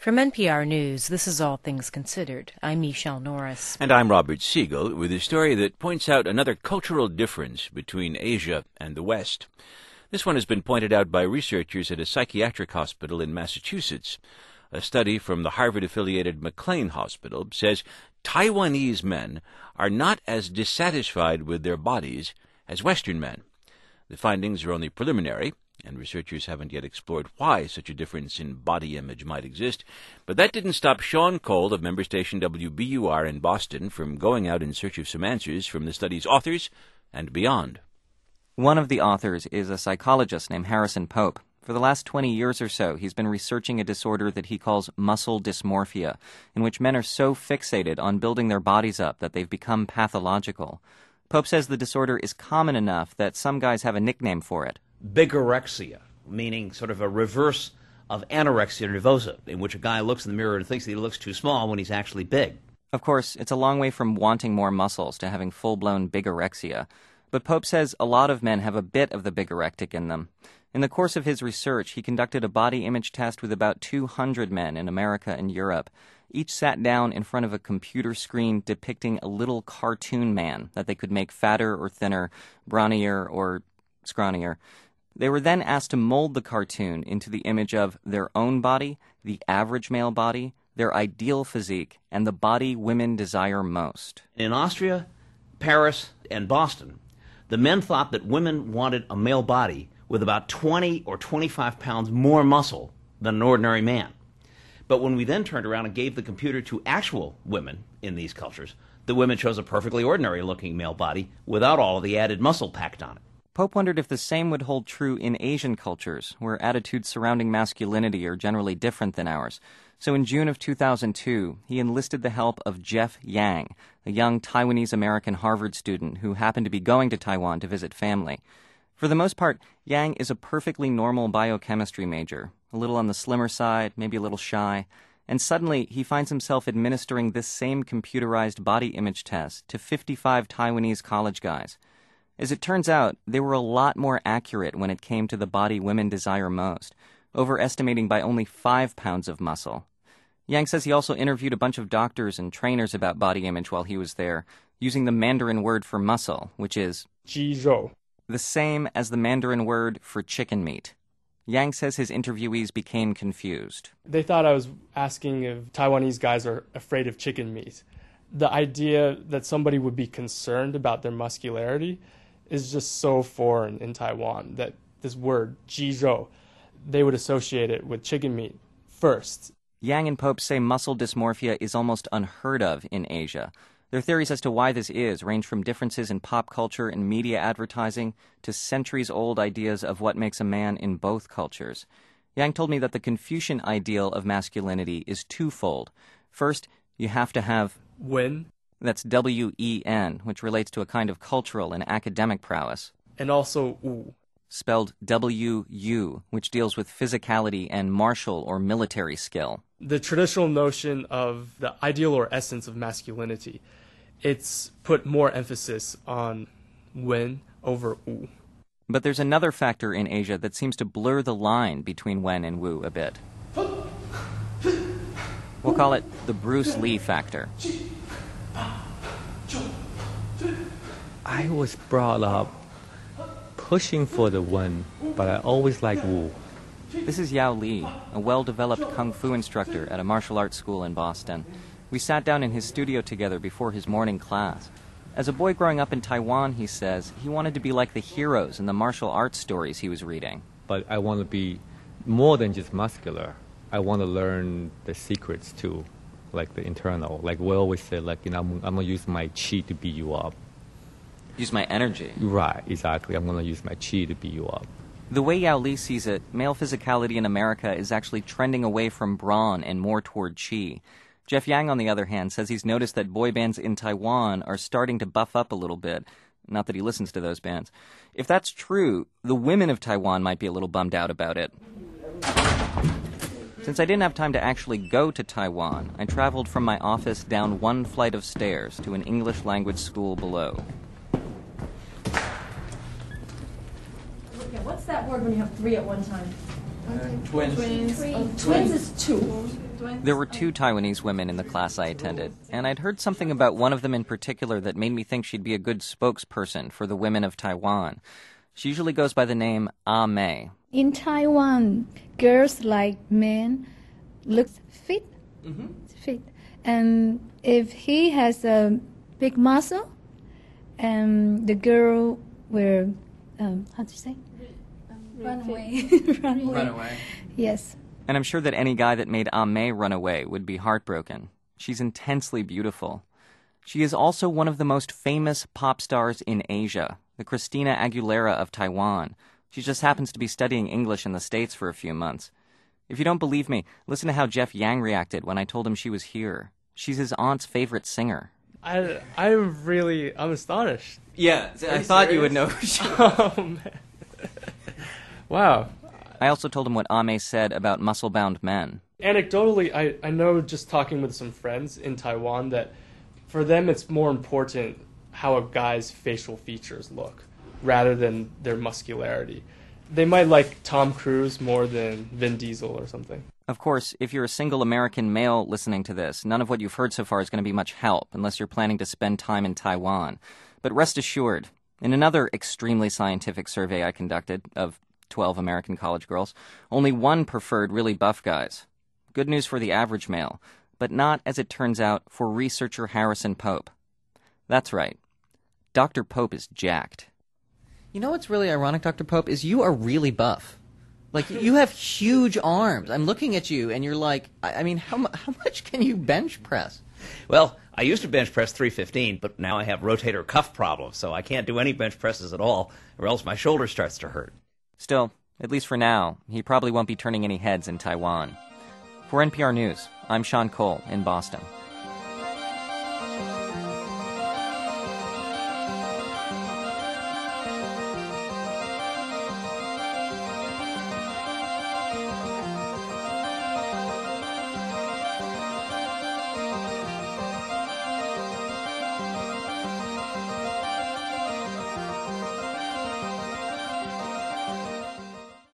From NPR News, this is All Things Considered. I'm Michelle Norris. And I'm Robert Siegel with a story that points out another cultural difference between Asia and the West. This one has been pointed out by researchers at a psychiatric hospital in Massachusetts. A study from the Harvard-affiliated McLean Hospital says Taiwanese men are not as dissatisfied with their bodies as Western men. The findings are only preliminary, and researchers haven't yet explored why such a difference in body image might exist. But that didn't stop Sean Cole of member station WBUR in Boston from going out in search of some answers from the study's authors and beyond. One of the authors is a psychologist named Harrison Pope. For the last 20 years or so, he's been researching a disorder that he calls muscle dysmorphia, in which men are so fixated on building their bodies up that they've become pathological. Pope says the disorder is common enough that some guys have a nickname for it. Bigorexia, meaning sort of a reverse of anorexia nervosa, in which a guy looks in the mirror and thinks that he looks too small when he's actually big. Of course, it's a long way from wanting more muscles to having full-blown bigorexia. But Pope says a lot of men have a bit of the bigorectic in them. In the course of his research, he conducted a body image test with about 200 men in America and Europe. Each sat down in front of a computer screen depicting a little cartoon man that they could make fatter or thinner, brawnier or scrawnier. They were then asked to mold the cartoon into the image of their own body, the average male body, their ideal physique, and the body women desire most. In Austria, Paris, and Boston, the men thought that women wanted a male body with about 20 or 25 pounds more muscle than an ordinary man. But when we then turned around and gave the computer to actual women in these cultures, the women chose a perfectly ordinary-looking male body without all of the added muscle packed on it. Pope wondered if the same would hold true in Asian cultures, where attitudes surrounding masculinity are generally different than ours. So in June of 2002, he enlisted the help of Jeff Yang, a young Taiwanese-American Harvard student who happened to be going to Taiwan to visit family. For the most part, Yang is a perfectly normal biochemistry major, a little on the slimmer side, maybe a little shy, and suddenly he finds himself administering this same computerized body image test to 55 Taiwanese college guys. As it turns out, they were a lot more accurate when it came to the body women desire most, overestimating by only 5 pounds of muscle. Yang says he also interviewed a bunch of doctors and trainers about body image while he was there, using the Mandarin word for muscle, which is 肌肉, the same as the Mandarin word for chicken meat. Yang says his interviewees became confused. They thought I was asking if Taiwanese guys are afraid of chicken meat. The idea that somebody would be concerned about their muscularity is just so foreign in Taiwan that this word, 肌肉, they would associate it with chicken meat first. Yang and Pope say muscle dysmorphia is almost unheard of in Asia. Their theories as to why this is range from differences in pop culture and media advertising to centuries-old ideas of what makes a man in both cultures. Yang told me that the Confucian ideal of masculinity is twofold. First, you have to have Wen, that's W-E-N, which relates to a kind of cultural and academic prowess. and also Wu, Spelled W-U, which deals with physicality and martial or military skill. the traditional notion of the ideal or essence of masculinity. It's put more emphasis on Wen over Wu. But there's another factor in Asia that seems to blur the line between Wen and Wu a bit. We'll call it the Bruce Lee factor. I was brought up pushing for the Wen, but I always liked Wu. This is Yao Li, a well-developed kung fu instructor at a martial arts school in Boston. We sat down in his studio together before his morning class. As a boy growing up in Taiwan, he says, he wanted to be like the heroes in the martial arts stories he was reading. But I want to be more than just muscular. I want to learn the secrets too, like the internal. Like we always say, like, I'm going to use my chi to beat you up. Use my energy. Right, exactly. I'm going to use my chi to beat you up. The way Yao Li sees it, male physicality in America is actually trending away from brawn and more toward chi. Jeff Yang, on the other hand, says he's noticed that boy bands in Taiwan are starting to buff up a little bit. Not that he listens to those bands. If that's true, the women of Taiwan might be a little bummed out about it. Since I didn't have time to actually go to Taiwan, I traveled from my office down one flight of stairs to an English language school below. What's that word when you have three at one time? Twins. Twins is two. There were 2 Taiwanese women in the class I attended, and I'd heard something about one of them in particular that made me think she'd be a good spokesperson for the women of Taiwan. She usually goes by the name Ah Mei. In Taiwan, girls like men look fit. Fit. And if he has a big muscle, the girl will, how to say? Run away. Run away. Yes. And I'm sure that any guy that made Ah Mei run away would be heartbroken. She's intensely beautiful. She is also one of the most famous pop stars in Asia, the Christina Aguilera of Taiwan. She just happens to be studying English in the States for a few months. If you don't believe me, listen to how Jeff Yang reacted when I told him she was here. She's his aunt's favorite singer. I'm astonished. Yeah, I thought you would know who she was. Oh, man. Wow. I also told him what Ah Mei said about muscle-bound men. Anecdotally, I know just talking with some friends in Taiwan that for them it's more important how a guy's facial features look rather than their muscularity. They might like Tom Cruise more than Vin Diesel or something. Of course, if you're a single American male listening to this, none of what you've heard so far is going to be much help unless you're planning to spend time in Taiwan. But rest assured, in another extremely scientific survey I conducted of 12 American college girls, only 1 preferred really buff guys. Good news for the average male, but not, as it turns out, for researcher Harrison Pope. That's right. Dr. Pope is jacked. You know what's really ironic, Dr. Pope, is you are really buff. Like, you have huge arms. I'm looking at you, and you're like, I mean, how much can you bench press? Well, I used to bench press 315, but now I have rotator cuff problems, so I can't do any bench presses at all, or else my shoulder starts to hurt. Still, at least for now, he probably won't be turning any heads in Taiwan. For NPR News, I'm Sean Cole in Boston.